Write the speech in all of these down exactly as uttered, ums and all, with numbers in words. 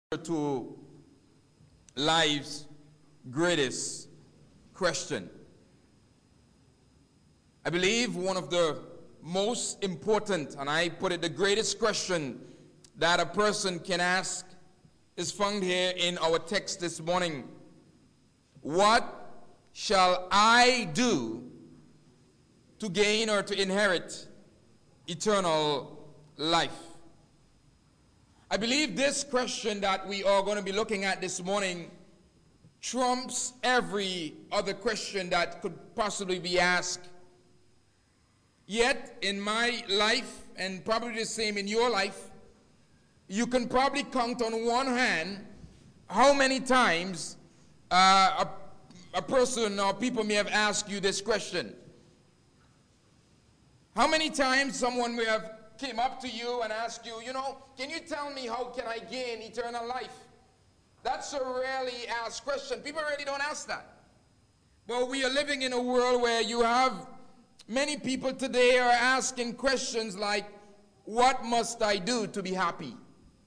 To life's greatest question. I believe one of the most important, and I put it the greatest question that a person can ask is found here in our text this morning. What shall I do to gain or to inherit eternal life? I believe this question that we are going to be looking at this morning trumps every other question that could possibly be asked. Yet, in my life, and probably the same in your life, you can probably count on one hand how many times uh, a, a person or people may have asked you this question. How many times someone may have came up to you and asked you, you know, can you tell me how can I gain eternal life? That's a rarely asked question. People really don't ask that. But we are living in a world where you have many people today are asking questions like, what must I do to be happy?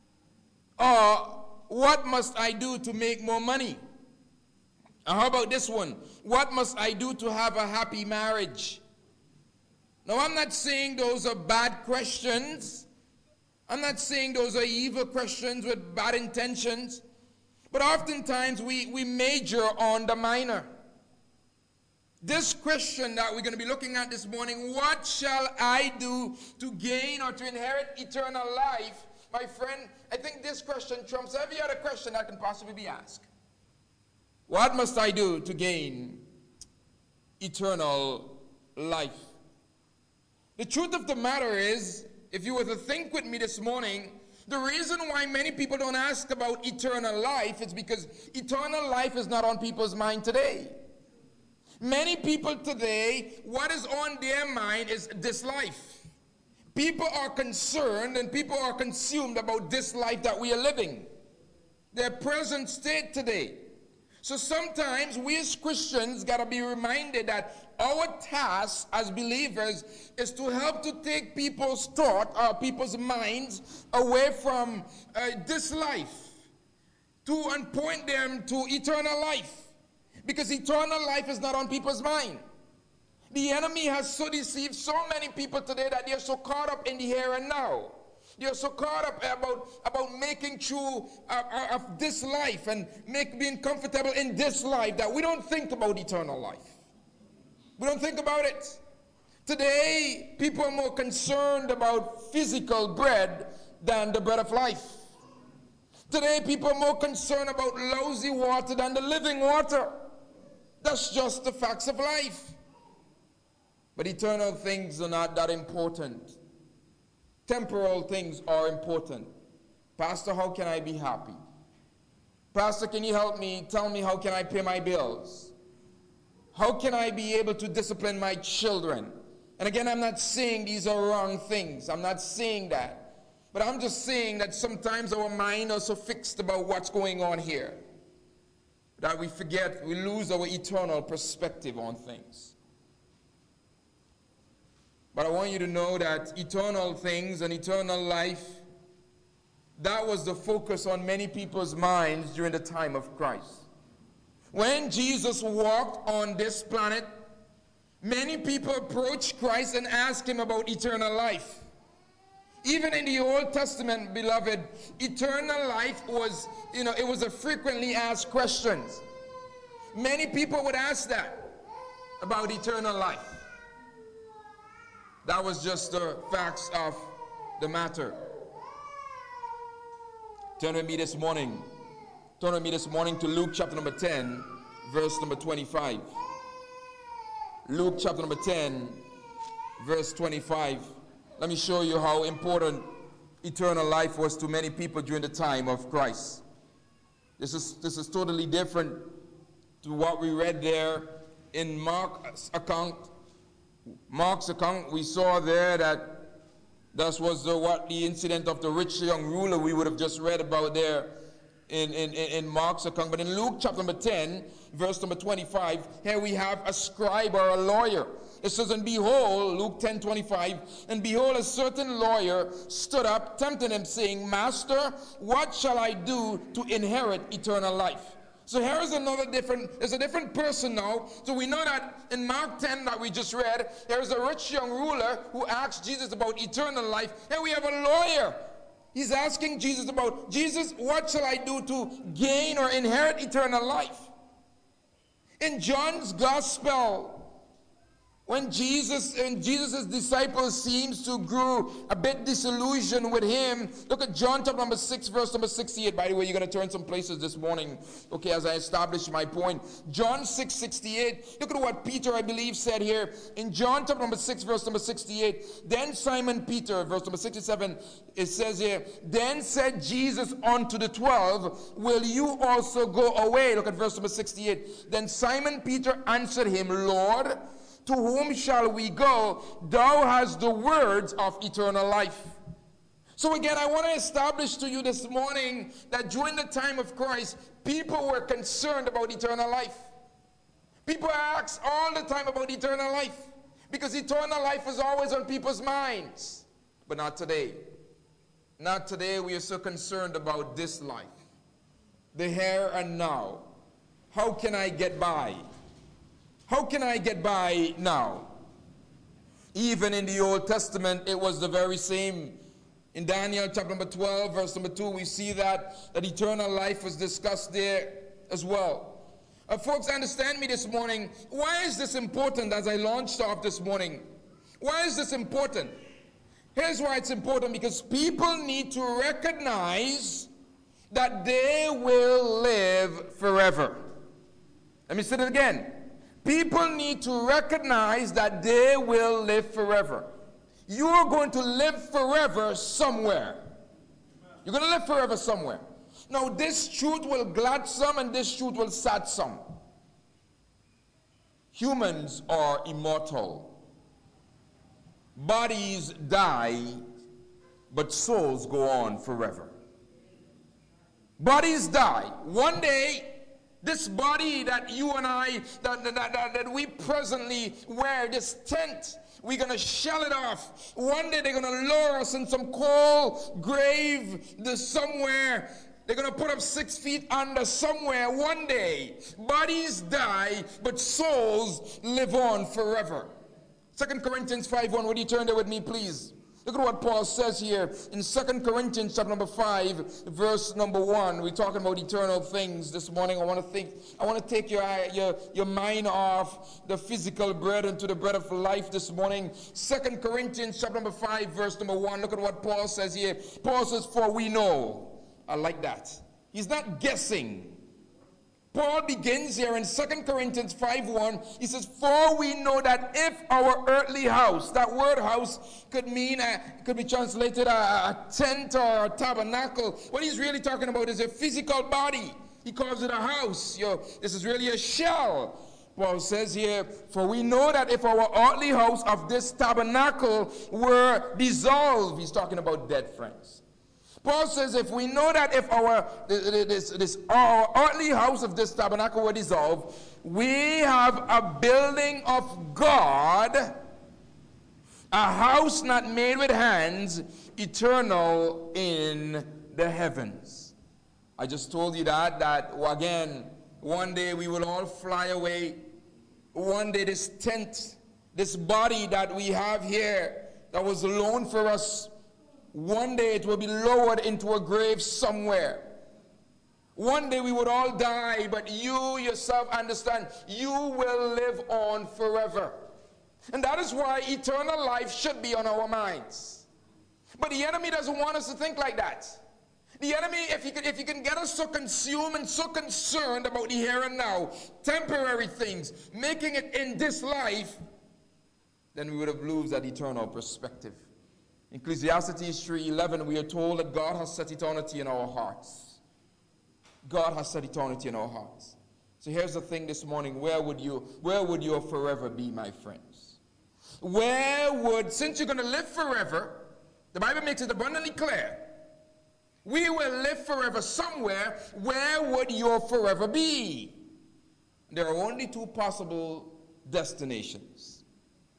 Or, what must I do to make more money? And how about this one? What must I do to have a happy marriage? Now, I'm not saying those are bad questions. I'm not saying those are evil questions with bad intentions. But oftentimes we, we major on the minor. This question that we're going to be looking at this morning, what shall I do to gain or to inherit eternal life? My friend, I think this question trumps every other question that can possibly be asked. What must I do to gain eternal life? The truth of the matter is, if you were to think with me this morning, the reason why many people don't ask about eternal life is because eternal life is not on people's mind today. Many people today, what is on their mind is this life. People are concerned and people are consumed about this life that we are living, their present state today. So sometimes we as Christians got to be reminded that our task as believers is to help to take people's thought, or people's minds away from uh, this life to and point them to eternal life. Because eternal life is not on people's mind. The enemy has so deceived so many people today that they are so caught up in the here and now. They are so caught up about, about making true uh, uh, of this life and make, being comfortable in this life that we don't think about eternal life. We don't think about it. Today, people are more concerned about physical bread than the bread of life. Today, people are more concerned about lousy water than the living water. That's just the facts of life. But eternal things are not that important. Temporal things are important. Pastor, how can I be happy? Pastor, can you help me? Tell me, how can I pay my bills? How can I be able to discipline my children? And again, I'm not saying these are wrong things. I'm not saying that. But I'm just saying that sometimes our mind is so fixed about what's going on here that we forget, we lose our eternal perspective on things. But I want you to know that eternal things and eternal life, that was the focus on many people's minds during the time of Christ. When Jesus walked on this planet, many people approached Christ and asked him about eternal life. Even in the Old Testament, beloved, eternal life was, you know, it was a frequently asked question. Many people would ask that about eternal life. That was just the facts of the matter. Turn with me this morning. Turn with me this morning to Luke chapter number ten, verse number twenty-five. Luke chapter number ten, verse twenty-five. Let me show you how important eternal life was to many people during the time of Christ. This is, this is totally different to what we read there in Mark's account. Mark's account, we saw there that that was the, what the incident of the rich young ruler we would have just read about there in, in, in Mark's account. But in Luke chapter number ten, verse number twenty-five, here we have a scribe or a lawyer It says, and behold, Luke ten twenty-five, and behold, a certain lawyer stood up, tempting him, saying, Master, what shall I do to inherit eternal life? So here is another different, there's a different person now. So we know that in Mark ten that we just read, there's a rich young ruler who asked Jesus about eternal life. Here we have a lawyer. He's asking Jesus about, Jesus, what shall I do to gain or inherit eternal life? In John's gospel, when Jesus and Jesus' disciples seems to grow a bit disillusioned with him, look at John chapter number six, verse number sixty-eight. By the way, you're going to turn some places this morning, okay, as I establish my point. John six, sixty-eight. Look at what Peter, I believe, said here. In John chapter number six, verse number sixty-eight. Then Simon Peter, verse number sixty-seven, it says here, then said Jesus unto the twelve, will you also go away? Look at verse number sixty-eight. Then Simon Peter answered him, Lord, to whom shall we go? Thou hast the words of eternal life. So again, I want to establish to you this morning that during the time of Christ, people were concerned about eternal life. People ask all the time about eternal life, because eternal life is always on people's minds. But not today. Not today. We are so concerned about this life, the here and now. How can I get by? How can I get by now? Even in the Old Testament, it was the very same. In Daniel chapter number twelve, verse number two, we see that, that eternal life was discussed there as well. Uh, folks, understand me this morning. Why is this important as I launched off this morning? Why is this important? Here's why it's important. Because people need to recognize that they will live forever. Let me say it again. People need to recognize that they will live forever. You are going to live forever somewhere. You're going to live forever somewhere. Now, this truth will glad some and this truth will sad some. Humans are immortal. Bodies die, but souls go on forever. Bodies die. One day, this body that you and I, that, that, that, that we presently wear, this tent, we're going to shell it off. One day they're going to lower us in some cold grave somewhere. They're going to put us six feet under somewhere one day. Bodies die, but souls live on forever. Second Corinthians five one, would you turn there with me, please? Look at what Paul says here in Second Corinthians chapter number five, verse number one. We're talking about eternal things this morning. I want to think, I want to take your, your, your mind off the physical bread into the bread of life this morning. Second Corinthians chapter number five, verse number one. Look at what Paul says here. Paul says, for we know. I like that. He's not guessing. Paul begins here in Second Corinthians five one. He says, for we know that if our earthly house, that word house could mean, a, could be translated a, a tent or a tabernacle. What he's really talking about is a physical body. He calls it a house. You know, this is really a shell. Paul says here, for we know that if our earthly house of this tabernacle were dissolved, he's talking about dead friends. Paul says, if we know that if our this, this our earthly house of this tabernacle were dissolved, we have a building of God, a house not made with hands, eternal in the heavens. I just told you that, that again, one day we will all fly away. One day this tent, this body that we have here, that was loaned for us, one day it will be lowered into a grave somewhere. One day we would all die, but you yourself understand, you will live on forever. And that is why eternal life should be on our minds. But the enemy doesn't want us to think like that. The enemy, if he can, if he can get us so consumed and so concerned about the here and now, temporary things, making it in this life, then we would have lost that eternal perspective. In Ecclesiastes three eleven, we are told that God has set eternity in our hearts. God has set eternity in our hearts. So here's the thing this morning. Where would you, where would your forever be, my friends? Where would, since you're going to live forever, the Bible makes it abundantly clear, we will live forever somewhere. Where would your forever be? There are only two possible destinations.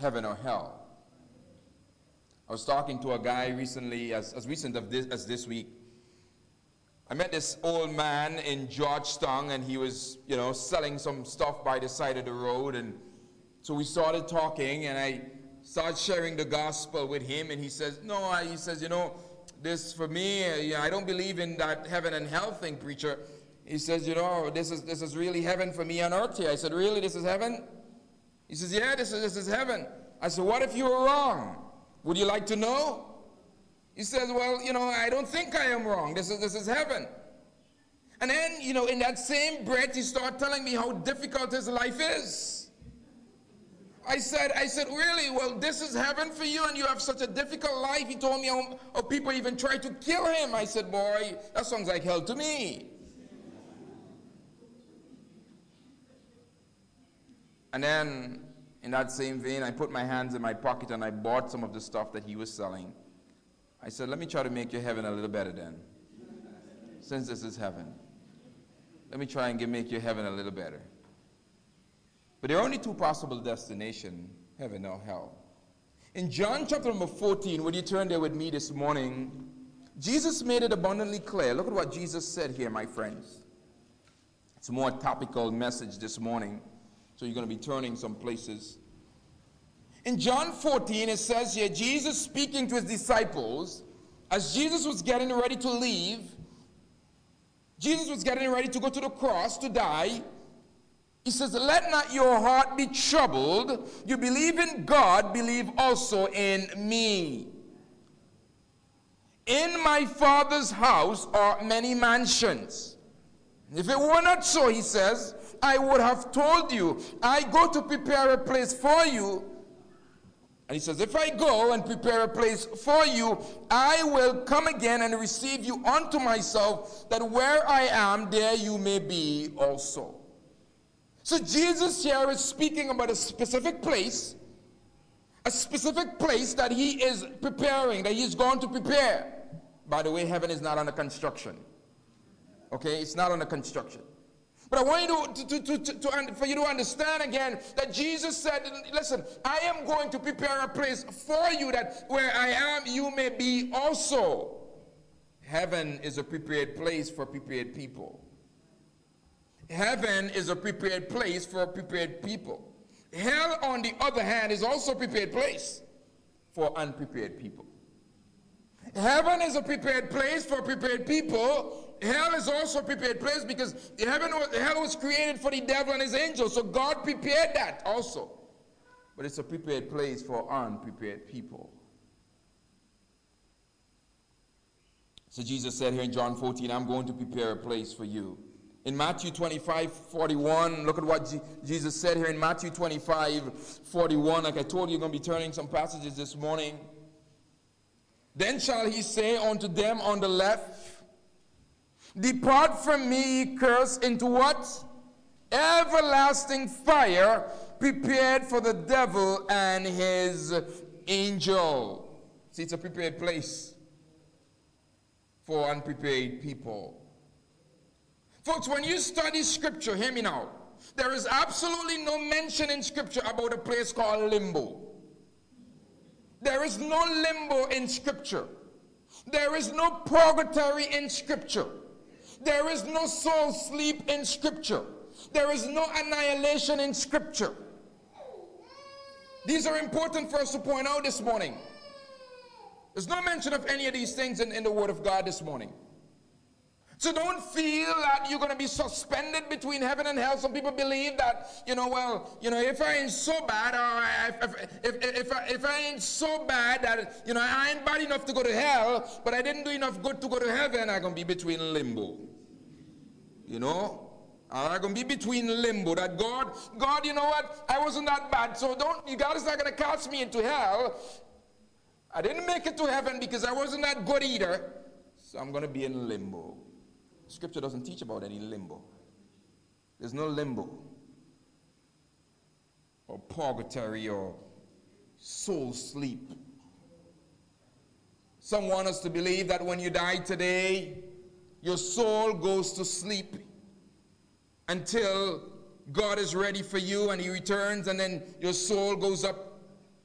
heaven or hell. I was talking to a guy recently, as, as recent of this, as this week. I met this old man in Georgetown, and he was, you know, selling some stuff by the side of the road. And so we started talking, and I started sharing the gospel with him. And he says, no, I, he says, you know, this for me, uh, you know, I don't believe in that heaven and hell thing, preacher. He says, you know, this is this is really heaven for me on earth here. I said, really, this is heaven? He says, yeah, this is this is heaven. I said, what if you were wrong? Would you like to know? He says, well, you know, I don't think I am wrong. This is this is heaven. And then, you know, in that same breath, he started telling me how difficult his life is. I said, I said, really? Well, this is heaven for you, and you have such a difficult life. He told me how, how people even try to kill him. I said, boy, that sounds like hell to me. And then, in that same vein, I put my hands in my pocket and I bought some of the stuff that he was selling. I said, let me try to make your heaven a little better then. Since this is heaven. Let me try and get, make your heaven a little better. But there are only two possible destinations, heaven or hell. In John chapter number fourteen, would you turn there with me this morning? Jesus made it abundantly clear. Look at what Jesus said here, my friends. It's a more topical message this morning. So you're going to be turning some places. In John fourteen, it says here, Jesus speaking to his disciples, as Jesus was getting ready to leave, Jesus was getting ready to go to the cross to die. He says, let not your heart be troubled. You believe in God, believe also in me. In my Father's house are many mansions. If it were not so, he says, I would have told you, I go to prepare a place for you. And he says, if I go and prepare a place for you, I will come again and receive you unto myself, that where I am, there you may be also. So Jesus here is speaking about a specific place, a specific place that he is preparing, that he's going to prepare. By the way, heaven is not under construction. Okay, it's not under construction. But I want you to, to, to, to, to, for you to understand again that Jesus said, listen, I am going to prepare a place for you, that where I am, you may be also. Heaven is a prepared place for prepared people. Heaven is a prepared place for prepared people. Hell, on the other hand, is also a prepared place for unprepared people. Heaven is a prepared place for prepared people. Hell is also a prepared place because heaven was, hell was created for the devil and his angels. So God prepared that also. But it's a prepared place for unprepared people. So Jesus said here in John fourteen, I'm going to prepare a place for you. In Matthew twenty-five, forty-one, look at what G- Jesus said here in Matthew twenty-five, forty-one. Like I told you, you're going to be turning some passages this morning. Then shall he say unto them on the left, depart from me, ye cursed, into what? Everlasting fire, prepared for the devil and his angel. See, it's a prepared place for unprepared people. Folks, when you study Scripture, hear me now, there is absolutely no mention in Scripture about a place called limbo. There is no limbo in Scripture. There is no purgatory in Scripture. There is no soul sleep in Scripture. There is no annihilation in Scripture. These are important for us to point out this morning. There's no mention of any of these things in, in the Word of God this morning. So don't feel that you're going to be suspended between heaven and hell. Some people believe that, you know, well, you know, if I ain't so bad, or if, if, if, if, I, if I ain't so bad that, you know, I ain't bad enough to go to hell, but I didn't do enough good to go to heaven, I'm going to be between limbo. You know? I'm going to be between limbo. That God, God, you know what? I wasn't that bad, so don't, God is not going to cast me into hell. I didn't make it to heaven because I wasn't that good either, so I'm going to be in limbo. Scripture doesn't teach about any limbo. There's no limbo or purgatory or soul sleep. Some want us to believe that when you die today, your soul goes to sleep until God is ready for you and he returns, and then your soul goes up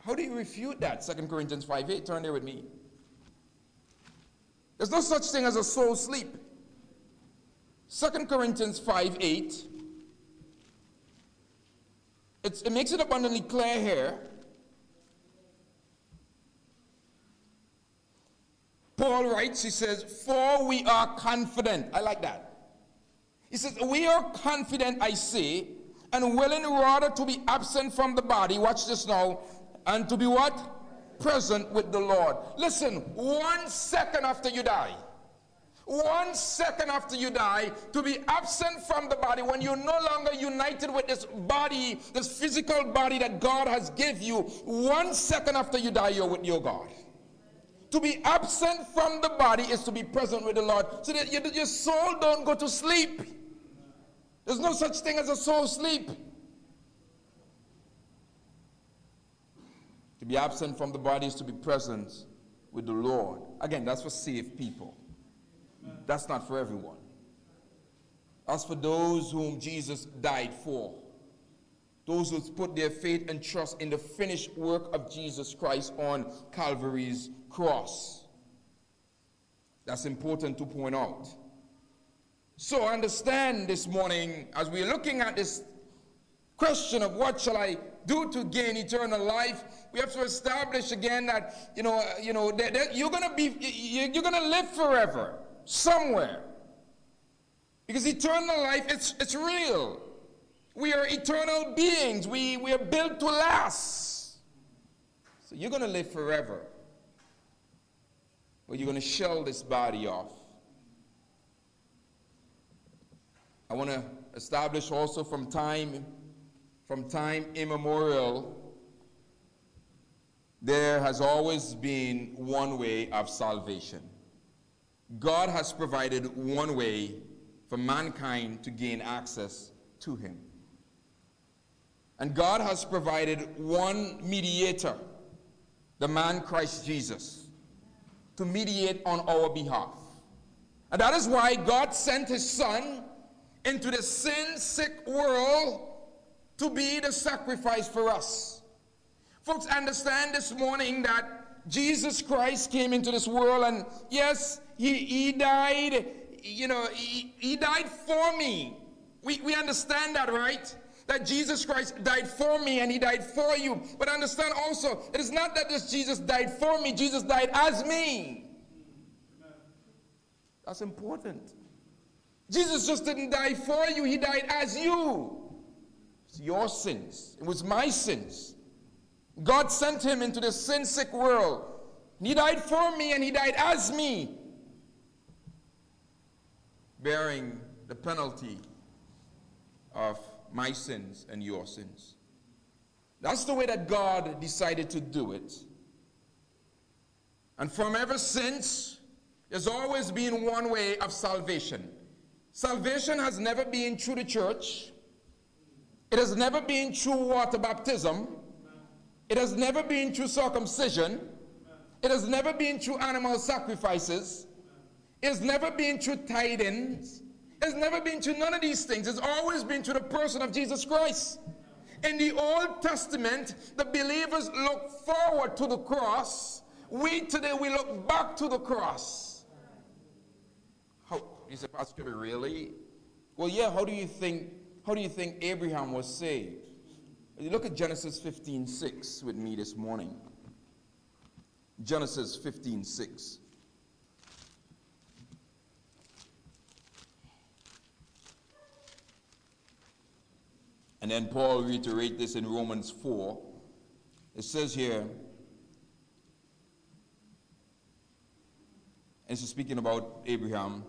How do you refute that? Second Corinthians five eight, turn there with me. There's no such thing as a soul sleep. Second Corinthians five eight. It's, it makes it abundantly clear here. Paul writes, he says, for we are confident. I like that. He says, we are confident, I say, and willing rather to be absent from the body, watch this now, and to be what? Present with the Lord. Listen, one second after you die, one second after you die, to be absent from the body, when you're no longer united with this body, this physical body that God has given you, one second after you die, you're with your God. To be absent from the body is to be present with the Lord, so that your, your soul don't go to sleep. There's no such thing as a soul sleep. To be absent from the body is to be present with the Lord. Again, that's for saved people. That's not for everyone. That's for those whom Jesus died for. Those who put their faith and trust in the finished work of Jesus Christ on Calvary's cross. That's important to point out. So understand this morning, as we're looking at this question of what shall I do to gain eternal life, we have to establish again that, you know, you know that, that you're going to be, you're going to live forever somewhere. Because eternal life, it's, it's real. We are eternal beings. We, we are built to last. So you're going to live forever. But you're going to shell this body off. I want to establish also from time, from time immemorial, there has always been one way of salvation. God has provided one way for mankind to gain access to him. And God has provided one mediator, the man Christ Jesus, to mediate on our behalf. And that is why God sent his son into the sin-sick world to be the sacrifice for us. Folks, understand this morning that Jesus Christ came into this world, and yes, he, he died, you know, he, he died for me. We, we understand that, right? That Jesus Christ died for me and he died for you. But understand also, it is not that this Jesus died for me, Jesus died as me. That's important. Jesus just didn't die for you, he died as you. It's your sins. It was my sins. God sent him into the sin-sick world. He died for me and he died as me, bearing the penalty of my sins and your sins. That's the way that God decided to do it. And from ever since, there's always been one way of salvation. Salvation has never been through the church. It has never been through water baptism. It has never been through circumcision. It has never been through animal sacrifices. It has never been through tithings. It's never been to none of these things. It's always been to the person of Jesus Christ. In the Old Testament, the believers look forward to the cross. We today, we look back to the cross. How, you say, Pastor, really? Well, yeah, how do you think, how do you think Abraham was saved? You look at Genesis fifteen six with me this morning. Genesis fifteen six. And then Paul reiterates this in Romans four. It says here, and it's speaking about Abraham.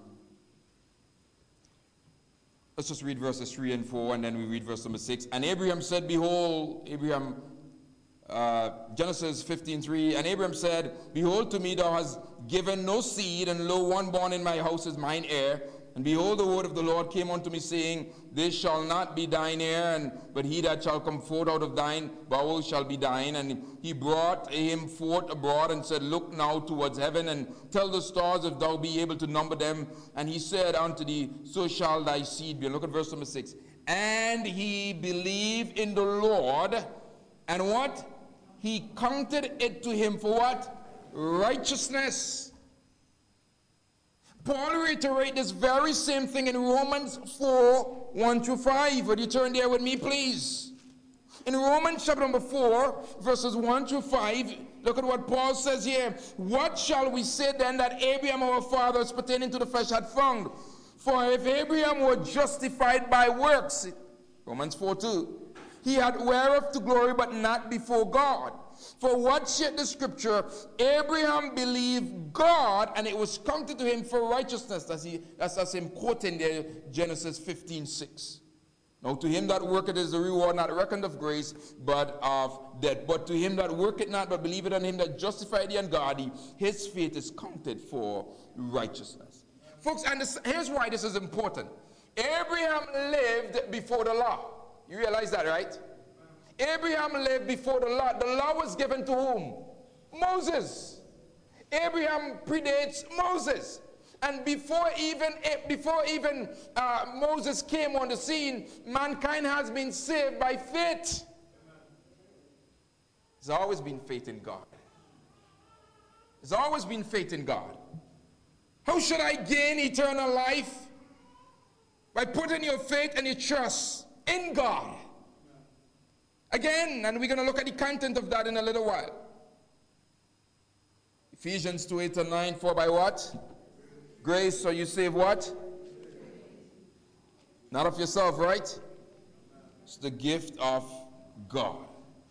Let's just read verses three and four, and then we read verse number six. And Abraham said, behold, Abraham, uh, Genesis fifteen three, and Abraham said, behold, to me thou hast given no seed, and lo, one born in my house is mine heir. And behold, the word of the Lord came unto me, saying, this shall not be thine heir, and, but he that shall come forth out of thine bowels shall be thine. And he brought him forth abroad, and said, look now towards heaven, and tell the stars if thou be able to number them. And he said unto thee, so shall thy seed be. And look at verse number six. And he believed in the Lord, and what? he counted it to him for what? Righteousness. Paul reiterates this very same thing in Romans four, one through five. Would you turn there with me, please? In Romans chapter number four, verses one through five, look at what Paul says here. What shall we say then that Abraham our father, as pertaining to the flesh, had found? For if Abraham were justified by works, Romans four two, he had whereof to glory, but not before God. For what saith the scripture? Abraham believed God, and it was counted to him for righteousness. That's, he, that's, that's him quoting there, Genesis fifteen six. Now to him that worketh is the reward not reckoned of grace, but of debt. But to him that worketh not, but believeth on him that justified the ungodly, his faith is counted for righteousness. Folks, and this, here's why this is important. Abraham lived before the law. You realize that, right? Abraham lived before the law. The law was given to whom? Moses. Abraham predates Moses. And before even, before even uh, Moses came on the scene, mankind has been saved by faith. There's always been faith in God. There's always been faith in God. How should I gain eternal life? By putting your faith and your trust in God. Again, and we're going to look at the content of that in a little while. Ephesians two, eight and nine, for by what? Grace, so you save what? Not of yourself, right? It's the gift of God.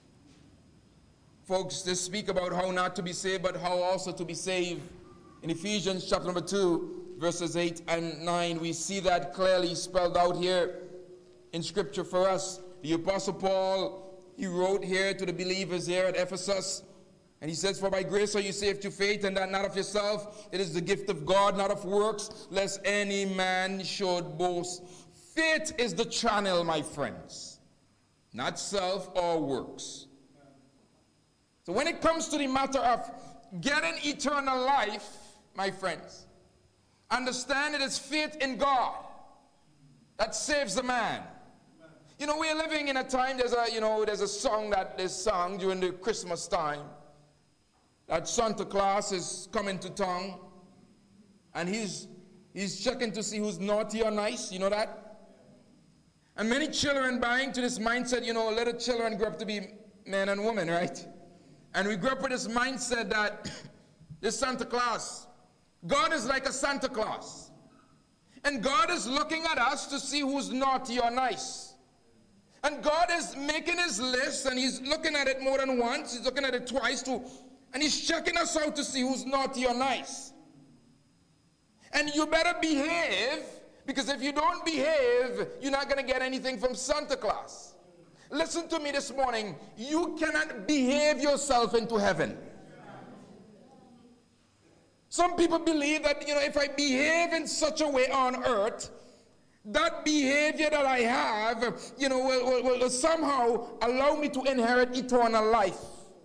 Folks, they speak about how not to be saved, but how also to be saved. In Ephesians chapter number two, verses eight and nine, we see that clearly spelled out here in scripture for us. The Apostle Paul, he wrote here to the believers here at Ephesus, and he says, for by grace are you saved through faith, and that not of yourself. It is the gift of God, not of works, lest any man should boast. Faith is the channel, my friends, not self or works. So when it comes to the matter of getting eternal life, my friends, understand it is faith in God that saves the man. You know, we're living in a time, there's a, you know, there's a song that is sung during the Christmas time, that Santa Claus is coming to town, and he's, he's checking to see who's naughty or nice, you know that? And many children buying to this mindset, you know, little children grow up to be men and women, right? And we grew up with this mindset that this Santa Claus, God is like a Santa Claus. And God is looking at us to see who's naughty or nice. And God is making his list, and he's looking at it more than once. He's looking at it twice too. And he's checking us out to see who's naughty or nice. And you better behave, because if you don't behave, you're not going to get anything from Santa Claus. Listen to me this morning. You cannot behave yourself into heaven. Some people believe that, you know, if I behave in such a way on earth, that behavior that I have, you know, will, will, will somehow allow me to inherit eternal life.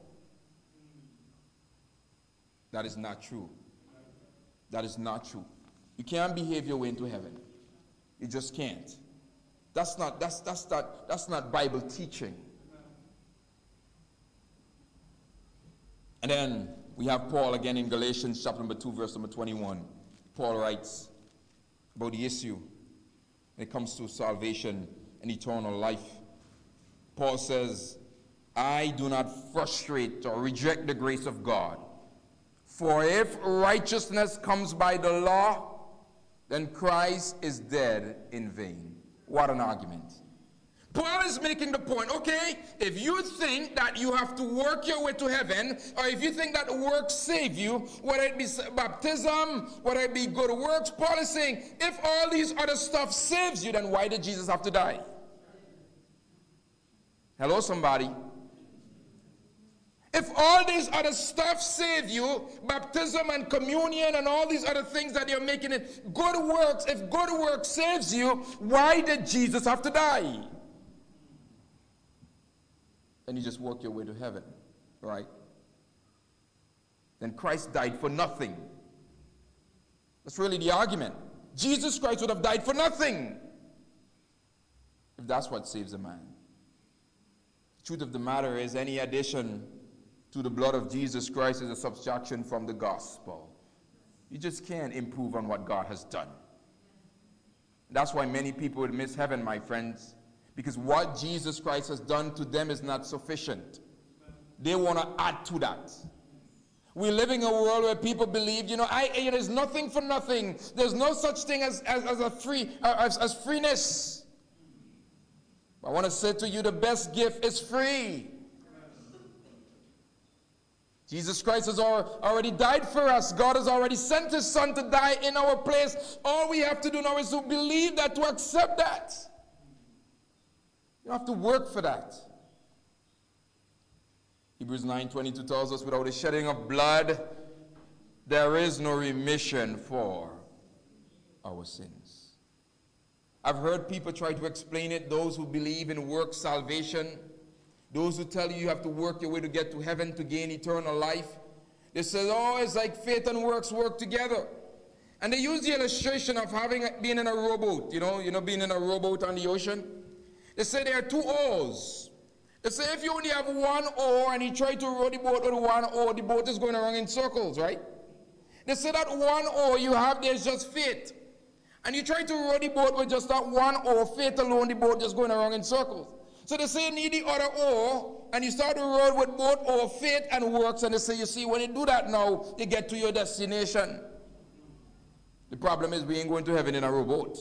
That is not true. That is not true. You can't behave your way into heaven. You just can't. That's not, that's, that's not, that's not Bible teaching. And then we have Paul again in Galatians chapter number two, verse number twenty-one. Paul writes about the issue when it comes to salvation and eternal life. Paul says, I do not frustrate or reject the grace of God. For if righteousness comes by the law, then Christ is dead in vain. What an argument. Paul is making the point, okay, if you think that you have to work your way to heaven, or if you think that works save you, whether it be baptism, whether it be good works, Paul is saying, if all these other stuff saves you, then why did Jesus have to die? Hello, somebody. If all these other stuff save you, baptism and communion and all these other things that you're making it, good works, if good works saves you, why did Jesus have to die? Then you just work your way to heaven, right? Then Christ died for nothing. That's really the argument. Jesus Christ would have died for nothing if that's what saves a man. The truth of the matter is, any addition to the blood of Jesus Christ is a subtraction from the gospel. You just can't improve on what God has done. That's why many people would miss heaven, my friends, because what Jesus Christ has done to them is not sufficient. They want to add to that. We're living in a world where people believe, you know, I, I, there's nothing for nothing. There's no such thing as, as, as, a free, uh, as, as freeness. I want to say to you, the best gift is free. Jesus Christ has already died for us. God has already sent his son to die in our place. All we have to do now is to believe that, to accept that. You don't have to work for that. Hebrews nine twenty-two tells us, without the shedding of blood, there is no remission for our sins. I've heard people try to explain it, those who believe in work salvation, those who tell you you have to work your way to get to heaven to gain eternal life. They say, oh, it's like faith and works work together. And they use the illustration of having being in a rowboat, you know, you know, being in a rowboat on the ocean. They say there are two oars. They say if you only have one oar and you try to row the boat with one oar, the boat is going around in circles, right? They say that one oar you have there is just faith. And you try to row the boat with just that one oar, faith alone, the boat just going around in circles. So they say you need the other oar, and you start the road with both oar, faith and works, and they say, you see, when you do that now, you get to your destination. The problem is we ain't going to heaven in a rowboat.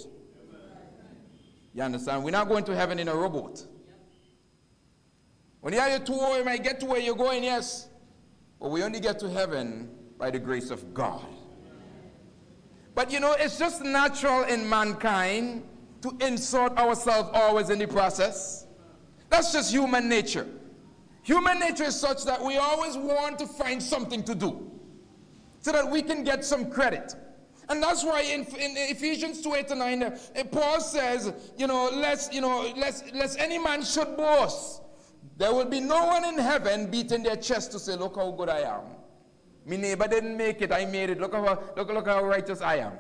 You understand? We're not going to heaven in a rowboat. When you have your two oars, you might get to where you're going, yes. But we only get to heaven by the grace of God. But you know, it's just natural in mankind to insert ourselves always in the process. That's just human nature. Human nature is such that we always want to find something to do so that we can get some credit. And that's why in, in Ephesians two, eight to nine, uh, Paul says, you know, lest, you know, lest, lest any man should boast. There will be no one in heaven beating their chest to say, look how good I am. My neighbor didn't make it, I made it. Look how, look, look how righteous I am.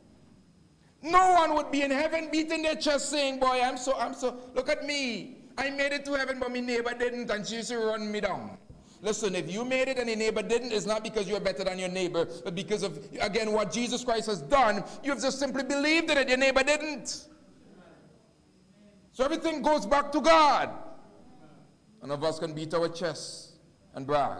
No one would be in heaven beating their chest saying, boy, I'm so, I'm so, look at me. I made it to heaven, but my neighbor didn't, and she used to run me down. Listen, if you made it and your neighbor didn't, it's not because you're better than your neighbor, but because of, again, what Jesus Christ has done. You've just simply believed in it. Your neighbor didn't. So everything goes back to God. None of us can beat our chests and brag.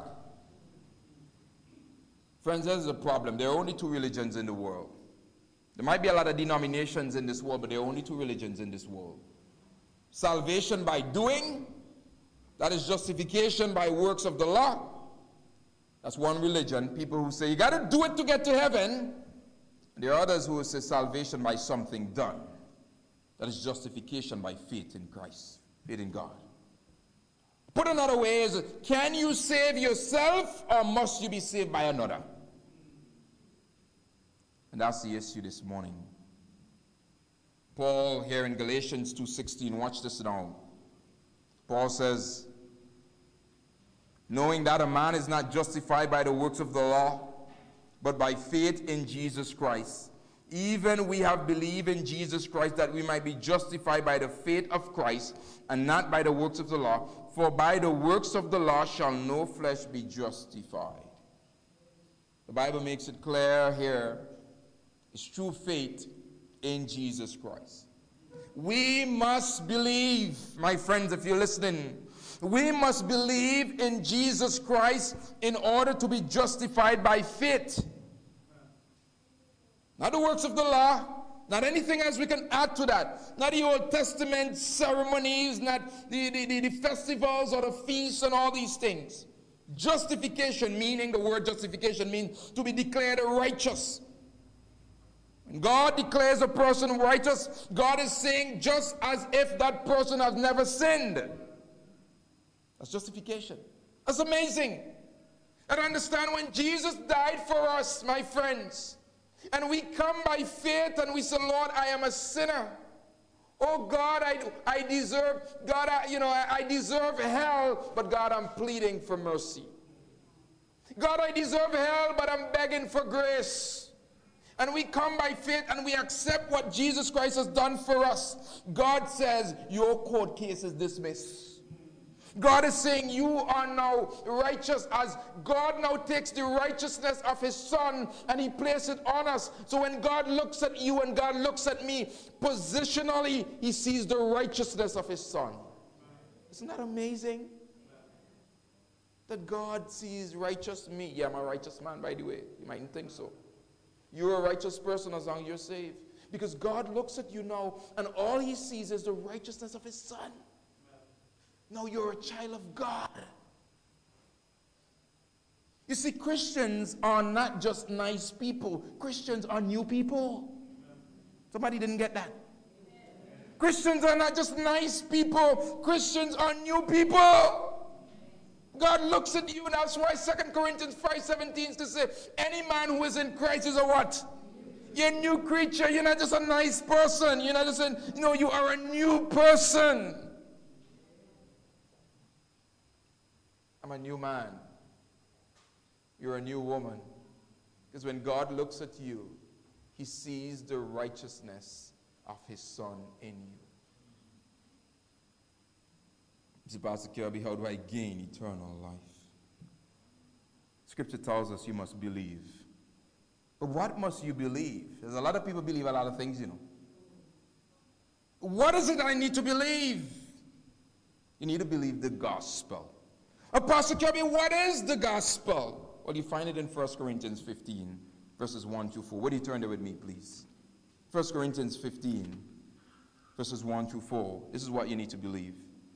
Friends, there's a problem. There are only two religions in the world. There might be a lot of denominations in this world, but there are only two religions in this world. Salvation by doing, that is justification by works of the law. That's one religion. People who say you got to do it to get to heaven. And there are others who will say salvation by something done. That is justification by faith in Christ, faith in God. Put another way is, can you save yourself or must you be saved by another? And that's the issue this morning. Paul here in Galatians two sixteen, watch this now. Paul says, knowing that a man is not justified by the works of the law, but by faith in Jesus Christ. Even we have believed in Jesus Christ that we might be justified by the faith of Christ and not by the works of the law. For by the works of the law shall no flesh be justified. The Bible makes it clear here. It's true faith in Jesus Christ. We must believe, my friends, if you're listening, we must believe in Jesus Christ in order to be justified by faith. Not the works of the law, not anything else we can add to that. Not the Old Testament ceremonies, not the, the, the, the festivals or the feasts and all these things. Justification, meaning the word justification means to be declared righteous. When God declares a person righteous, God is saying just as if that person has never sinned. That's justification. That's amazing. And understand, when Jesus died for us, my friends, and we come by faith and we say, Lord, I am a sinner. Oh God, I, I deserve, God, I, you know, I, I deserve hell, but God, I'm pleading for mercy. God, I deserve hell, but I'm begging for grace. And we come by faith and we accept what Jesus Christ has done for us. God says, your court case is dismissed. God is saying you are now righteous, as God now takes the righteousness of his Son and he places it on us. So when God looks at you and God looks at me, positionally, he sees the righteousness of his Son. Isn't that amazing? That God sees righteous me. Yeah, I'm a righteous man, by the way. You mightn't think so. You're a righteous person as long as you're saved. Because God looks at you now and all he sees is the righteousness of his Son. Now you're a child of God. You see, Christians are not just nice people. Christians are new people. Somebody didn't get that. Christians are not just nice people. Christians are new people. God looks at you, and that's why Second Corinthians five seventeen to say, any man who is in Christ is a what? You're a new creature. You're not just a nice person. You're not just a, you know, you are a new person. I'm a new man. You're a new woman. Because when God looks at you, he sees the righteousness of his Son in you. Mister Pastor Kirby, how do I gain eternal life? Scripture tells us you must believe. But what must you believe? There's a lot of people believe a lot of things, you know. What is it I need to believe? You need to believe the gospel. Pastor Kirby, what is the gospel? Well, you find it in First Corinthians fifteen, verses one to four. Would you turn there with me, please? First Corinthians fifteen, verses one to four. This is what you need to believe.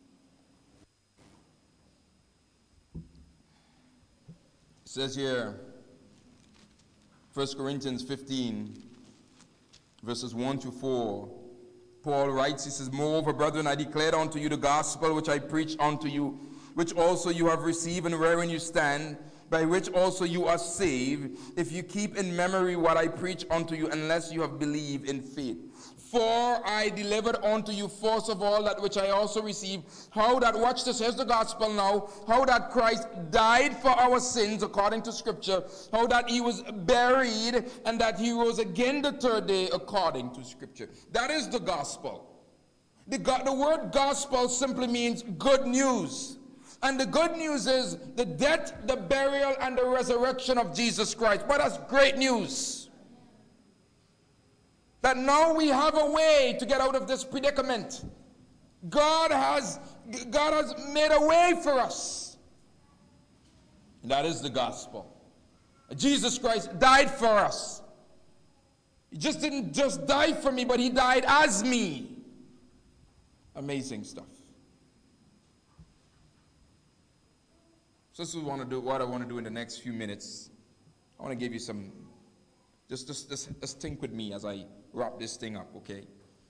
It says here, First Corinthians fifteen, verses one to four. Paul writes, he says, moreover, brethren, I declared unto you the gospel which I preached unto you, which also you have received and wherein you stand, by which also you are saved, if you keep in memory what I preach unto you, unless you have believed in faith. For I delivered unto you first of all that which I also received, how that, watch this, here's the gospel now, how that Christ died for our sins according to Scripture, how that he was buried, and that he rose again the third day according to Scripture. That is the gospel. The, go- the word gospel simply means good news. And the good news is the death, the burial, and the resurrection of Jesus Christ. But that's great news. That now we have a way to get out of this predicament. God has, God has made a way for us. And that is the gospel. Jesus Christ died for us. He just didn't just die for me, but he died as me. Amazing stuff. So this is what I want to do, what I want to do in the next few minutes. I want to give you some, just, just, just, just think with me as I wrap this thing up, okay?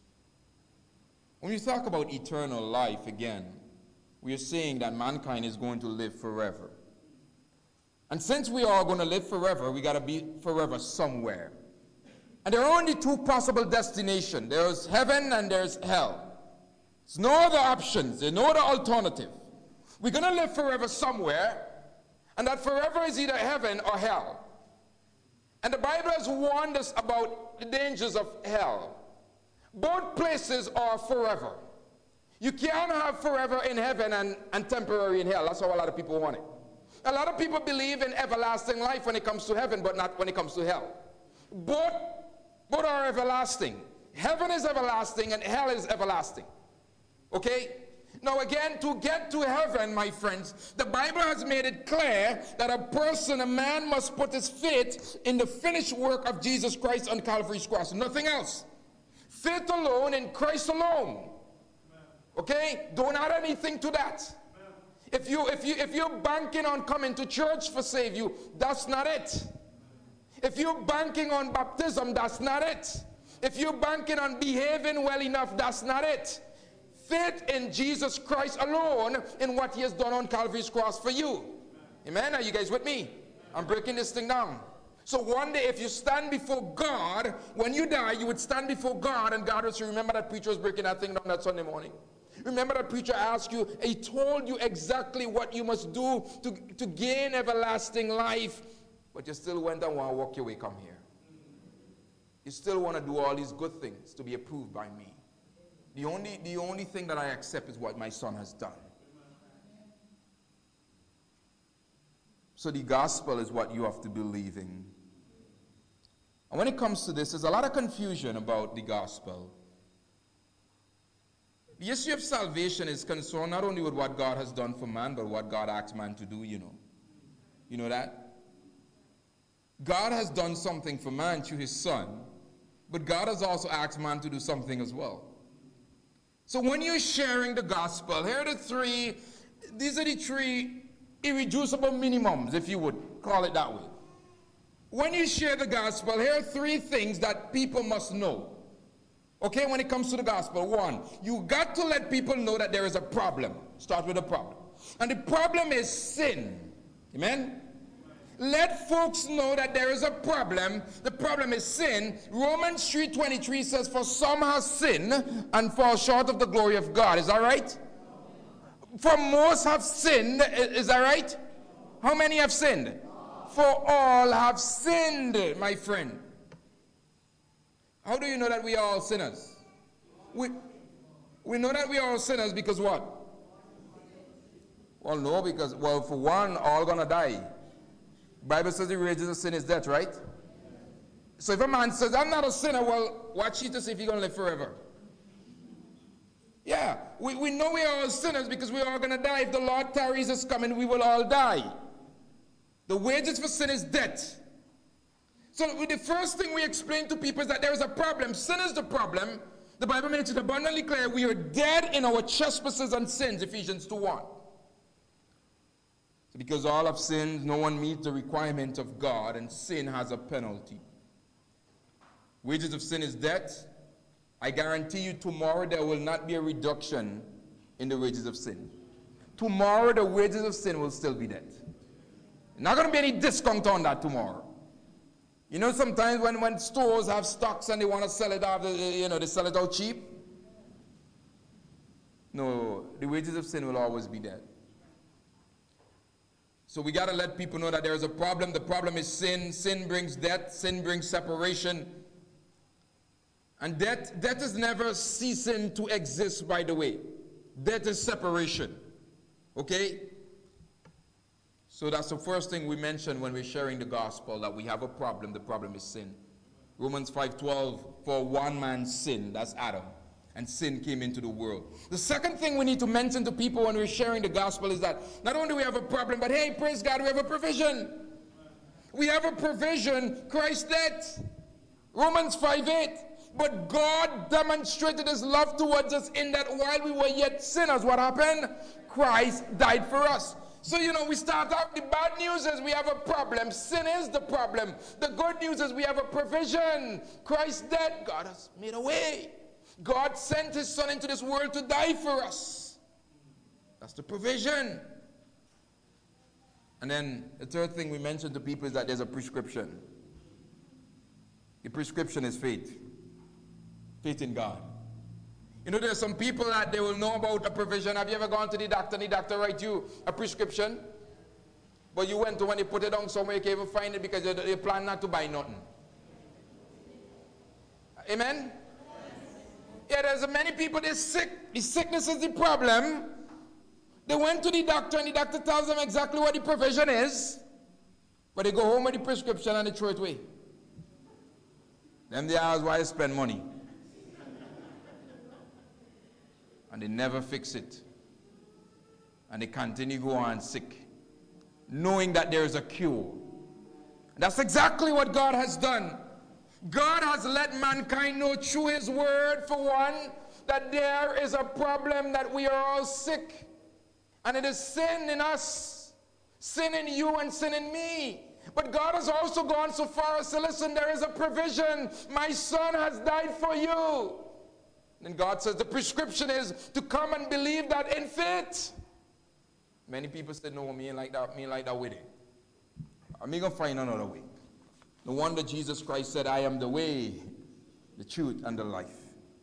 When you talk about eternal life again, we are saying that mankind is going to live forever. And since we are going to live forever, we got to be forever somewhere. And there are only two possible destinations. There's heaven and there's hell. There's no other options. There's no other alternative. We're going to live forever somewhere, and that forever is either heaven or hell. And the Bible has warned us about the dangers of hell. Both places are forever. You can't have forever in heaven and, and temporary in hell. That's how a lot of people want it. A lot of people believe in everlasting life when it comes to heaven, but not when it comes to hell. Both, both are everlasting. Heaven is everlasting and hell is everlasting. Okay? Now again, to get to heaven, my friends, the Bible has made it clear that a person, a man, must put his faith in the finished work of Jesus Christ on Calvary's cross. Nothing else. Faith alone in Christ alone. Okay? Don't add anything to that. If you if you if you're banking on coming to church for save you, that's not it. If you're banking on baptism, that's not it. If you're banking on behaving well enough, that's not it. Faith in Jesus Christ alone, in what he has done on Calvary's cross for you. Amen? Are you guys with me? I'm breaking this thing down. So one day, if you stand before God, when you die, you would stand before God, and God would say, remember that preacher was breaking that thing down that Sunday morning? Remember that preacher asked you, he told you exactly what you must do to, to gain everlasting life, but you still went and want to walk your way, come here. You still want to do all these good things to be approved by me. The only, the only thing that I accept is what my Son has done. So the gospel is what you have to believe in. And when it comes to this, there's a lot of confusion about the gospel. The issue of salvation is concerned not only with what God has done for man, but what God asked man to do, you know. You know that? God has done something for man through his son, but God has also asked man to do something as well. So when you're sharing the gospel, here are the three, these are the three irreducible minimums, if you would call it that way. When you share the gospel, here are three things that people must know. Okay, when it comes to the gospel. One, you got to let people know that there is a problem. Start with a problem. And the problem is sin. Amen? Let folks know that there is a problem. The problem is sin. Romans three twenty-three says, for some have sinned and fall short of the glory of God. Is that right? For most have sinned. Is that right? How many have sinned? For all have sinned, my friend. How do you know that we are all sinners? We, we know that we are all sinners because what? Well, no, because, well, for one, all gonna die. Bible says the wages of sin is death, right? So if a man says, I'm not a sinner, well, watch it to see if he's gonna live forever. Yeah, we, we know we are all sinners because we are all gonna die. If the Lord tarries us coming, we will all die. The wages for sin is death. So the first thing we explain to people is that there is a problem. Sin is the problem. The Bible makes it abundantly clear we are dead in our trespasses and sins, Ephesians two one. So because all have sinned, no one meets the requirement of God, and sin has a penalty. Wages of sin is death. I guarantee you tomorrow there will not be a reduction in the wages of sin. Tomorrow the wages of sin will still be death. Not going to be any discount on that tomorrow. You know, sometimes when, when stores have stocks and they want to sell it out, you know, they sell it out cheap. No, the wages of sin will always be dead. So we got to let people know that there is a problem. The problem is sin. Sin brings death. Sin brings separation. And death, death is never ceasing to exist, by the way. Death is separation. Okay? So that's the first thing we mention when we're sharing the gospel, that we have a problem. The problem is sin. Romans five twelve, for one man sinned, that's Adam, and sin came into the world. The second thing we need to mention to people when we're sharing the gospel is that not only do we have a problem, but hey, praise God, we have a provision. We have a provision, Christ's death. Romans five eight. But God demonstrated his love towards us in that while we were yet sinners, what happened? Christ died for us. So, you know, we start out, the bad news is we have a problem. Sin is the problem. The good news is we have a provision. Christ's dead. God has made a way. God sent his son into this world to die for us. That's the provision. And then the third thing we mentioned to people is that there's a prescription. The prescription is faith. Faith in God. You know, there's some people that they will know about a provision. Have you ever gone to the doctor and the doctor write you a prescription? But you went to when they put it down somewhere, you can't even find it because you plan not to buy nothing. Amen? Yeah, there's many people, they're sick. The sickness is the problem. They went to the doctor and the doctor tells them exactly what the provision is. But they go home with the prescription and they throw it away. Then they ask why I spend money. And they never fix it. And they continue to go on sick, knowing that there is a cure. That's exactly what God has done. God has let mankind know through his word, for one, that there is a problem, that we are all sick. And it is sin in us, sin in you and sin in me. But God has also gone so far as to listen, there is a provision. My son has died for you. And God says the prescription is to come and believe that in faith. Many people say, no, me ain't like that, me ain't like that with it. I'm going to find another way. No wonder Jesus Christ said, I am the way, the truth, and the life.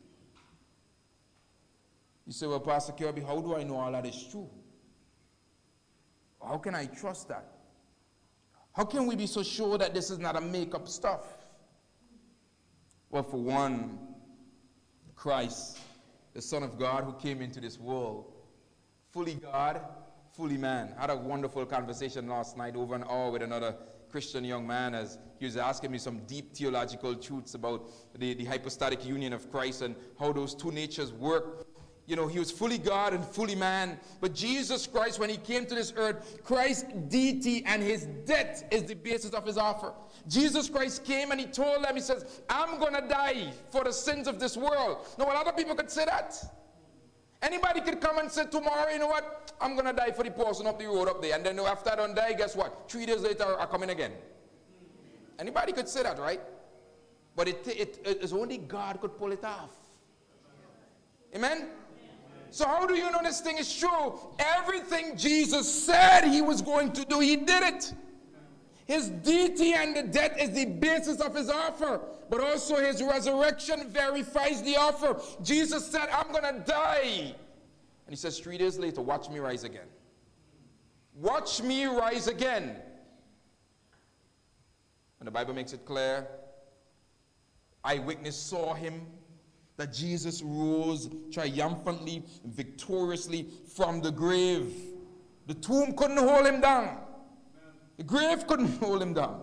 You say, well, Pastor Kirby, how do I know all that is true? How can I trust that? How can we be so sure that this is not a make-up stuff? Well, for one, Christ, the Son of God who came into this world, fully God, fully man. I had a wonderful conversation last night, over an hour, with another Christian young man, as he was asking me some deep theological truths about the, the hypostatic union of Christ and how those two natures work. You know, he was fully God and fully man. But Jesus Christ, when he came to this earth, Christ's deity and his death is the basis of his offer. Jesus Christ came and he told them, he says, I'm going to die for the sins of this world. Now, a lot of people could say that. Anybody could come and say tomorrow, you know what, I'm going to die for the person up the road up there. And then after I don't die, guess what? Three days later, I'm coming again. Anybody could say that, right? But it, it, it is only God could pull it off. Amen? So how do you know this thing is true? Everything Jesus said he was going to do, he did it. His deity and the death is the basis of his offer. But also his resurrection verifies the offer. Jesus said, I'm going to die. And he says, three days later, watch me rise again. Watch me rise again. And the Bible makes it clear. Eyewitness saw him. That Jesus rose triumphantly, victoriously from the grave. The tomb couldn't hold him down. The grave couldn't hold him down.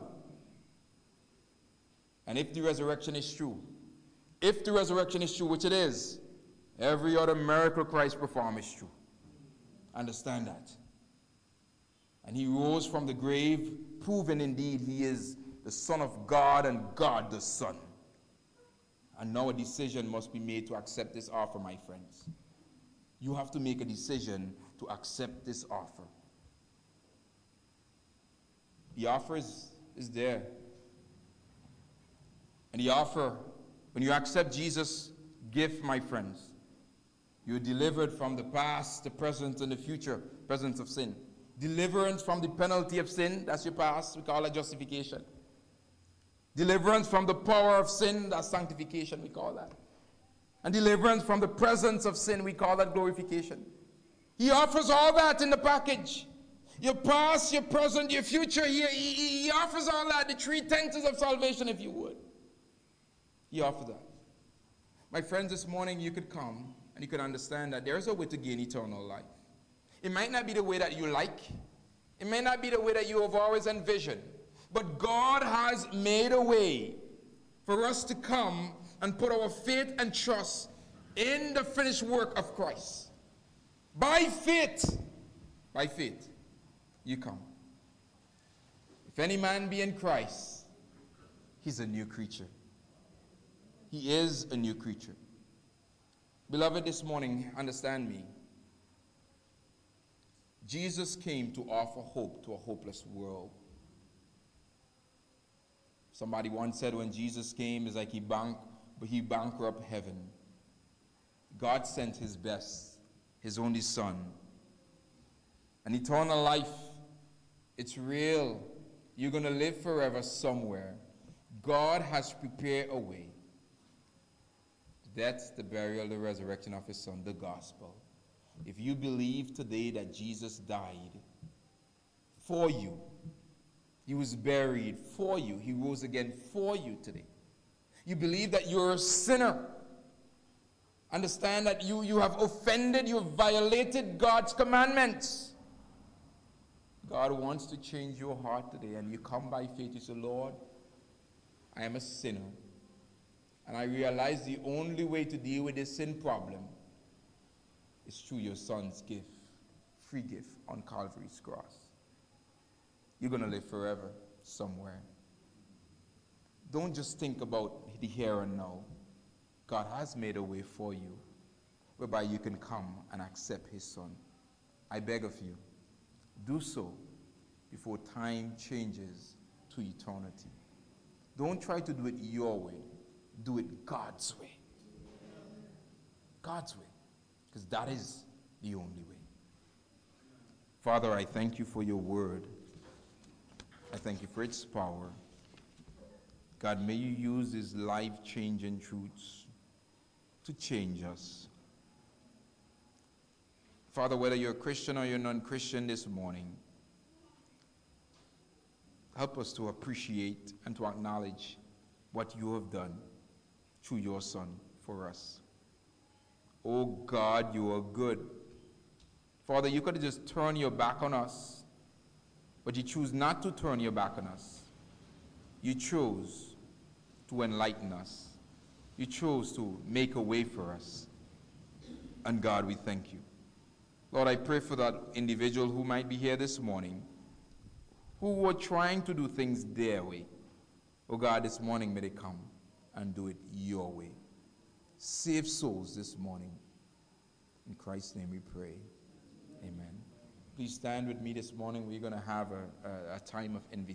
And if the resurrection is true, if the resurrection is true, which it is, every other miracle Christ performed is true. Understand that. And he rose from the grave, proving indeed he is the Son of God and God the Son. And now a decision must be made to accept this offer, my friends. You have to make a decision to accept this offer. The offer is, is there. And the offer, when you accept Jesus' gift, my friends, you're delivered from the past, the present, and the future, presence of sin. Deliverance from the penalty of sin, that's your past, we call it justification. Deliverance from the power of sin, that's sanctification, we call that. And deliverance from the presence of sin, we call that glorification. He offers all that in the package. Your past, your present, your future, he, he, he offers all that, the three tenses of salvation, if you would. He offers that. My friends, this morning you could come and you could understand that there's a way to gain eternal life. It might not be the way that you like. It may not be the way that you have always envisioned. But God has made a way for us to come and put our faith and trust in the finished work of Christ. By faith, by faith, you come. If any man be in Christ, he's a new creature. He is a new creature. Beloved, this morning, understand me. Jesus came to offer hope to a hopeless world. Somebody once said when Jesus came, it's like he, bank, he bankrupt heaven. God sent his best, his only son. An eternal life, it's real. You're going to live forever somewhere. God has prepared a way. The death, the burial, the resurrection of his son, the gospel. If you believe today that Jesus died for you, he was buried for you, he rose again for you today. You believe that you're a sinner. Understand that you, you have offended, you have violated God's commandments. God wants to change your heart today, and you come by faith. You say, Lord, I am a sinner, and I realize the only way to deal with this sin problem is through your son's gift, free gift on Calvary's cross. You're going to live forever somewhere. Don't just think about the here and now. God has made a way for you whereby you can come and accept his son. I beg of you, do so before time changes to eternity. Don't try to do it your way. Do it God's way. God's way. Because that is the only way. Father, I thank you for your word. I thank you for its power. God, may you use these life-changing truths to change us. Father, whether you're a Christian or you're non-Christian this morning, help us to appreciate and to acknowledge what you have done through your Son for us. Oh God, you are good. Father, you could have just turned your back on us, but you choose not to turn your back on us. You chose to enlighten us. You chose to make a way for us. And God, we thank you. Lord, I pray for that individual who might be here this morning, who were trying to do things their way. Oh God, this morning may they come and do it your way. Save souls this morning. In Christ's name we pray. Amen. Please stand with me this morning. We're going to have a, a, a time of invitation.